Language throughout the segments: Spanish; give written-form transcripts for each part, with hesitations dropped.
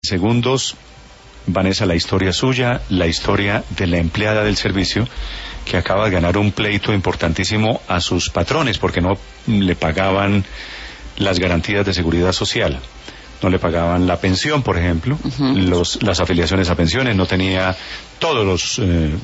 segundos, Vanessa, la historia suya, la historia de la empleada del servicio que acaba de ganar un pleito importantísimo a sus patrones porque no le pagaban las garantías de seguridad social. No le pagaban la pensión, por ejemplo, las afiliaciones a pensiones, no tenía todos los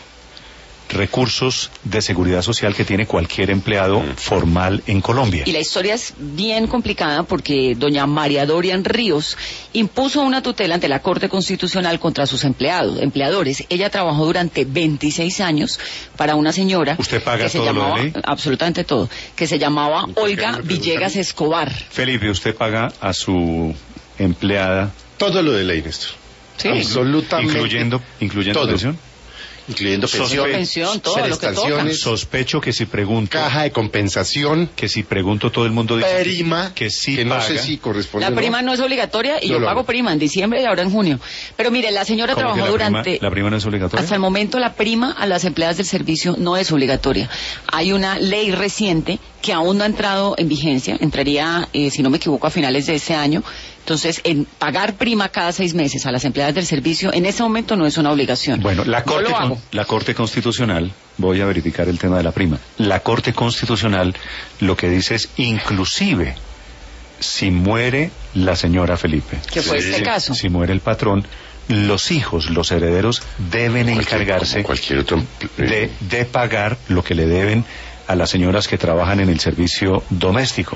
recursos de seguridad social que tiene cualquier empleado formal en Colombia. Y la historia es bien complicada porque doña María Dorian Ríos impuso una tutela ante la Corte Constitucional contra sus empleadores. Ella trabajó durante 26 años para una señora. ¿Usted paga que se todo llamaba, lo de ley? Absolutamente todo. Que se llamaba Olga Villegas Escobar. Felipe, ¿usted paga a su empleada? Todo lo de ley, Néstor. Sí. Absolutamente. Incluyendo todo. Pensión. Incluyendo pensión, todo lo que toca. Sospecho que si pregunto, caja de compensación, que si pregunto todo el mundo dice prima, que sí que no paga. sé si corresponde. La prima no es obligatoria y Yo yo lo pago hago. prima en diciembre y ahora en junio. Pero mire, la señora ¿Cómo trabajó que durante... ¿La prima no es obligatoria? Hasta el momento la prima a las empleadas del servicio no es obligatoria. Hay una ley reciente que aún no ha entrado en vigencia, entraría, si no me equivoco, a finales de este año. Entonces, en pagar prima cada 6 meses a las empleadas del servicio, en ese momento no es una obligación. Bueno, la Corte Constitucional, voy a verificar el tema de la prima. La Corte Constitucional lo que dice es inclusive si muere la señora Felipe. Que fue este caso. Si muere el patrón, los hijos, los herederos deben encargarse cualquier otro de pagar lo que le deben a las señoras que trabajan en el servicio doméstico.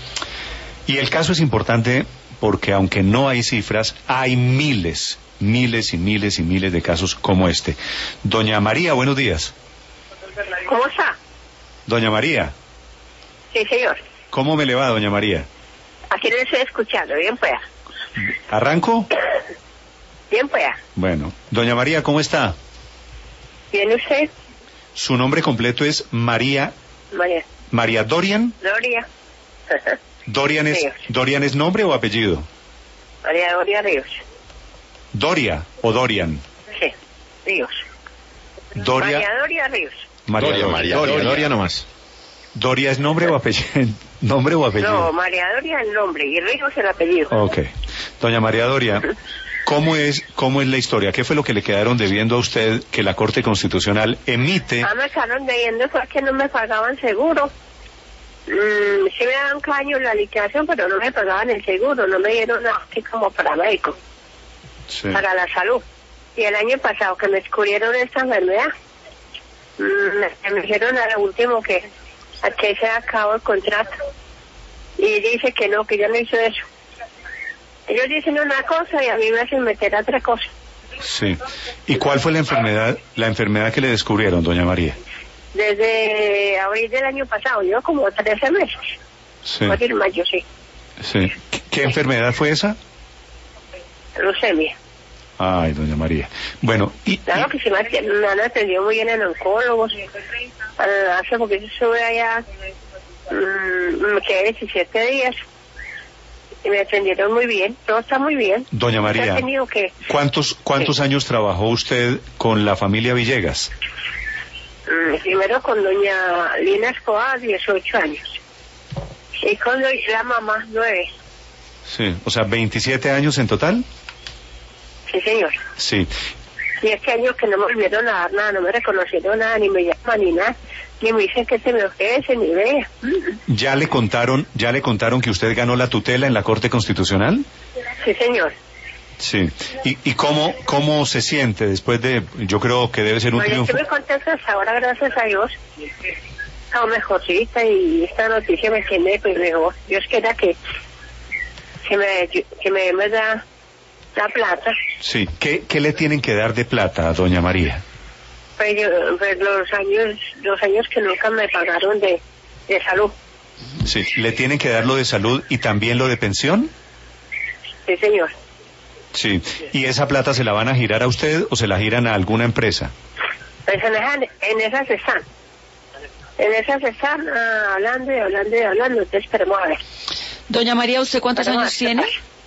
Y el caso es importante porque aunque no hay cifras, hay miles de casos como este. Doña María, buenos días. ¿Cómo está? Doña María. Sí, señor. ¿Cómo me le va, doña María? Aquí le estoy escuchando, bien pueda. ¿Arranco? Bien pueda. Bueno, doña María, ¿cómo está? ¿Bien usted? Su nombre completo es María Dorian. Doria. ¿Dorian es nombre o apellido? María Doria Ríos. ¿Doria o Dorian? Sí, Ríos. Doria. María Doria Ríos. Doria nomás. ¿Doria es nombre o apellido? ¿Nombre o apellido? No, María Doria el nombre y Ríos el apellido. Ok. Doña María Doria, ¿cómo es la historia? ¿Qué fue lo que le quedaron debiendo a usted que la Corte Constitucional emite? Me quedaron debiendo porque no me pagaban seguro. Sí me daban caño la liquidación, pero no me pagaban el seguro, no me dieron nada así como paramédico, para la salud. Y el año pasado que me descubrieron esta enfermedad, me dijeron a lo último que se acabó el contrato. Y dice que no, que yo no hizo eso. Ellos dicen una cosa y a mí me hacen meter a otra cosa. Sí. ¿Y cuál fue la enfermedad que le descubrieron, doña María? Desde abril del año pasado, yo como 13 meses. Sí. Fue en mayo, sí. Sí. ¿Qué enfermedad fue esa? Leucemia. Ay, doña María. Bueno, Claro que sí, me han atendido muy bien en oncólogos. Hace porque yo estuve allá, me quedé 17 días y me atendieron muy bien, todo está muy bien. Doña María, ¿cuántos años trabajó usted con la familia Villegas? Primero con doña Lina Escobar, 18 años. Y con la mamá, 9. Sí, o sea, 27 años en total. Sí, señor. Sí. Y este año que no me volvieron a dar nada, no me reconocieron nada, ni me llaman ni nada, ni me dicen que se me ofrece, ni vea. ¿Ya le contaron que usted ganó la tutela en la Corte Constitucional? Sí, señor. Sí. ¿Y cómo se siente después de, yo creo que debe ser un triunfo? Yo estoy muy contenta hasta ahora, gracias a Dios. Estaba mejorcita y esta noticia me tiene pues mejor. Dios quiera que me da la plata. Sí. ¿Qué le tienen que dar de plata a doña María? Pues los años que nunca me pagaron de salud. Sí. ¿Le tienen que dar lo de salud y también lo de pensión? Sí, señor. Sí. ¿Y esa plata se la van a girar a usted o se la giran a alguna empresa? Pues en esas están. En esas están hablando, entonces esperemos a ver. Doña María, ¿usted cuántos años tiene?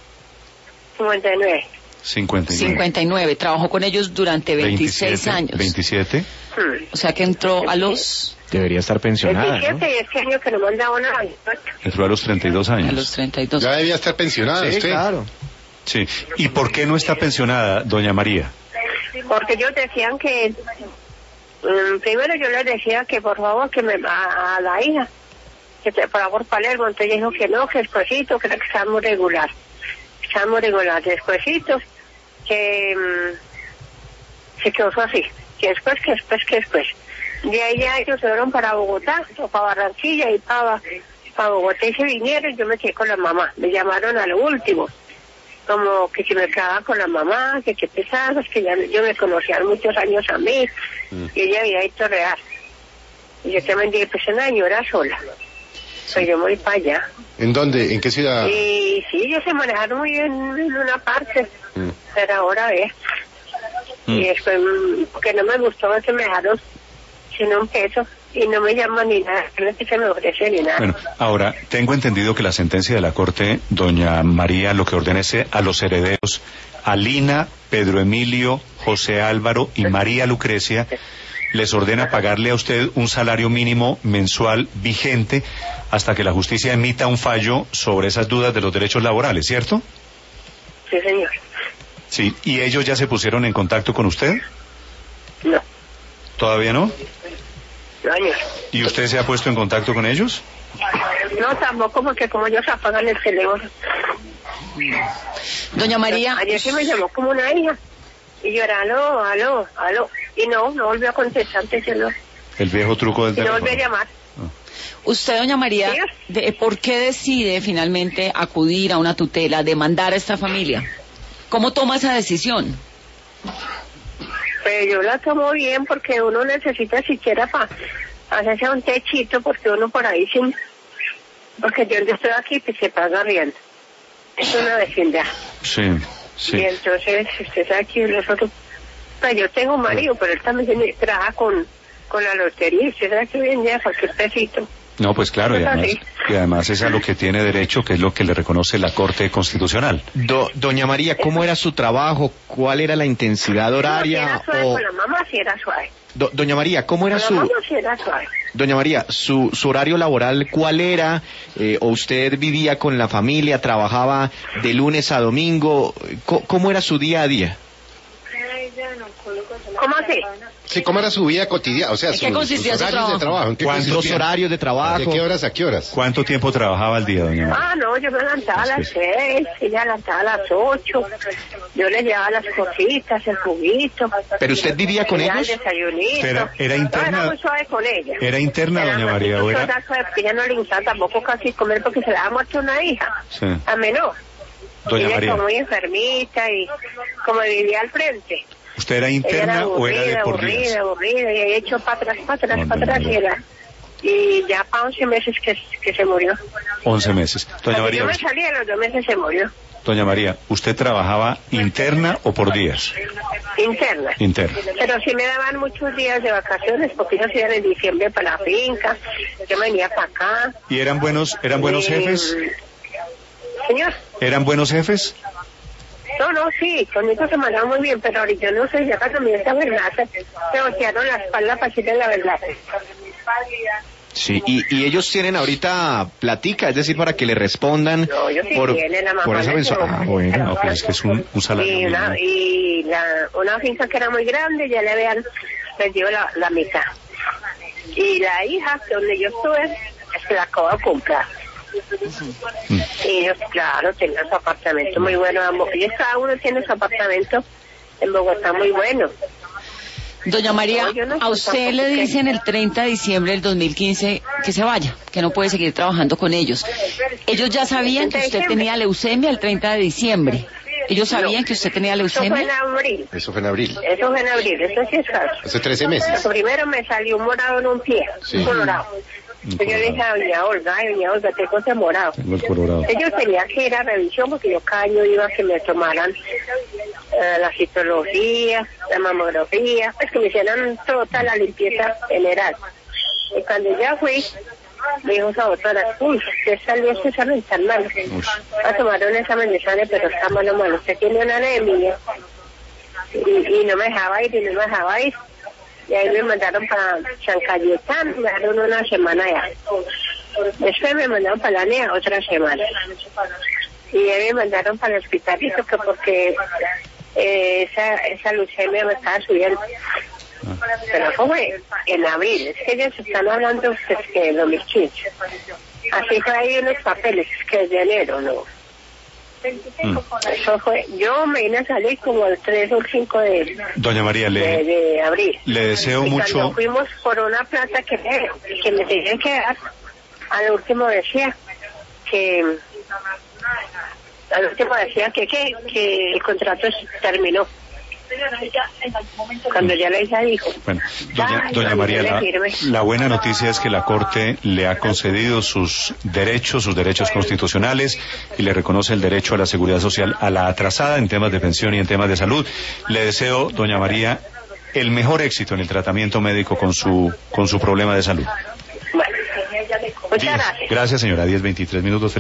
59. 59. Trabajó con ellos durante 26 años. 27. O sea que entró a los... Debería estar pensionada, 27 ¿no? y este año que no me han dado nada. Entró a los 32 años. A los 32. Ya debía estar pensionada Sí, usted. claro. Sí. ¿Y por qué no está pensionada, doña María? Porque ellos decían que, primero yo les decía que por favor que a la hija, que se fuera por Palermo, entonces dijo que no, que despuésito, que está muy regular. Está muy regular, despuésito, que se quedó así, que después. De ahí ya ellos se fueron para Bogotá, o para Barranquilla, y para Bogotá y se vinieron, yo me quedé con la mamá. Me llamaron a lo último, como que si me quedaba con la mamá, que qué pesados, que ya yo me conocía muchos años a mí, y ella había hecho real. Y yo también dije, pues una señora sola. Pues yo me voy para allá. ¿En dónde? ¿En qué ciudad? Y sí, ellos se manejaron muy bien en una parte, pero ahora ve. Y después, porque no me gustó que me dejaron sin un peso, y no me llaman ni nada, no es que se me ofrece ni nada. Bueno, ahora, tengo entendido que la sentencia de la Corte, doña María, lo que ordena es a los herederos, a Lina, Pedro Emilio, José Álvaro y María Lucrecia, les ordena pagarle a usted un salario mínimo mensual vigente hasta que la justicia emita un fallo sobre esas dudas de los derechos laborales, ¿cierto? Sí, señor. Sí, ¿y ellos ya se pusieron en contacto con usted? No. ¿Todavía no? No, señor. ¿Y usted se ha puesto en contacto con ellos? No, tampoco, porque como ellos apagan el teléfono. Doña María. Ayer se me llamó como una hija. Y yo era, aló. Y no volvió a contestar, entonces no. El viejo truco del teléfono. No volvió a llamar. Usted, doña María, ¿por qué decide finalmente acudir a una tutela, demandar a esta familia? ¿Cómo toma esa decisión? Pues yo la tomo bien, porque uno necesita siquiera para hacerse un techito, porque uno por ahí sin... Porque yo donde estoy aquí, pues se paga riendo. Es una vecindad. Sí. Y entonces, usted sabe que nosotros... Pues yo tengo un marido, pero él también trabaja con la lotería, usted sabe que bien ya cualquier pesito. No, pues claro, y además es a lo que tiene derecho, que es lo que le reconoce la Corte Constitucional. Doña María, ¿cómo era su trabajo? ¿Cuál era la intensidad horaria? No, si era suave, con la mamá sí era suave. Doña María, ¿cómo era con la mamá sí era suave. Doña María, su horario laboral, ¿cuál era? ¿O usted vivía con la familia, trabajaba de lunes a domingo? ¿Cómo era su día a día? ¿Cómo así? Sí, ¿cómo era su vida cotidiana? O sea, ¿En qué consistía su horarios de trabajo. Los horarios de trabajo. ¿De qué horas a qué horas? ¿Cuánto tiempo trabajaba al día, doña María? No, yo me levantaba a las 6, ella levantaba a las 8, yo le llevaba las cositas, el juguito. ¿Pero usted vivía con ellos? El desayunito. Pero era interna. No, era muy suave con ella. ¿Era interna, doña María? ¿O era? Porque ella no le gustaba tampoco casi comer porque se le había muerto una hija, Sí. a menor. Doña Ella María. como muy enfermita y como vivía al frente. ¿Usted era interna o era de por días? Aburrida, y he hecho para atrás, y ya para 11 meses que se murió. 11 meses. Doña María, Yo me salí a los 2 meses se murió. Doña María, ¿usted trabajaba interna o por días? Interna. Pero sí me daban muchos días de vacaciones porque ellos iban en diciembre para la finca, yo venía para acá. ¿Y eran buenos jefes? Señor. ¿Eran buenos jefes? No, sí, conmigo se mandaban muy bien, pero ahorita no sé, ya cuando me esta verdad, se voltearon la espalda para decirle la verdad. Sí, y ellos tienen ahorita platica, es decir, para que le respondan por esa mensualidad. Bueno, no, pues es que es un salario. Y una finca que era muy grande, ya le habían vendido la mitad. Y la hija, donde yo estuve, se la acabo de comprar. Y ellos, claro, tenían su apartamento muy bueno. Ellos cada uno tiene su apartamento en Bogotá muy bueno. Doña María, a usted le dicen el 30 de diciembre del 2015 que se vaya, que no puede seguir trabajando con ellos. Ellos ya sabían que usted tenía leucemia el 30 de diciembre. ¿Ellos sabían que usted tenía leucemia? Eso fue en abril. Eso sí es falso. Hace 13 meses. Primero me salió un morado en un pie, un colorado. Yo le dije a doña Olga, tengo ese morado. Ellos tenían que ir a revisión porque yo cada año iba a que me tomaran la citología, la mamografía, pues que me hicieran toda la limpieza general. Y cuando ya fui, me dijo esa doctora, usted salió este examen tan malo. Va a tomar un examen de sangre, pero está malo. Usted tiene una anemia. Y no me dejaba ir, Y ahí me mandaron para San Cayetano, me dejaron una semana allá. Después me mandaron para la NEA otra semana. y me mandaron para el hospitalito que porque esa leucemia me estaba subiendo. Pero fue en abril, es que ellos están hablando pues, que de 2015. Así fue ahí en los papeles, que es de enero, ¿no? Eso fue, yo me vine a salir como el 3 o el 5 de, Doña María, de abril. Le deseo y mucho. Cuando fuimos por una plata que me tenían que dar, al último decía que el contrato terminó. Cuando ya la hija dijo. Bueno, doña María, la buena noticia es que la Corte le ha concedido sus derechos constitucionales y le reconoce el derecho a la seguridad social a la atrasada en temas de pensión y en temas de salud. Le deseo, doña María, el mejor éxito en el tratamiento médico con su problema de salud. Bueno, muchas gracias. Gracias, señora. 10:23 minutos.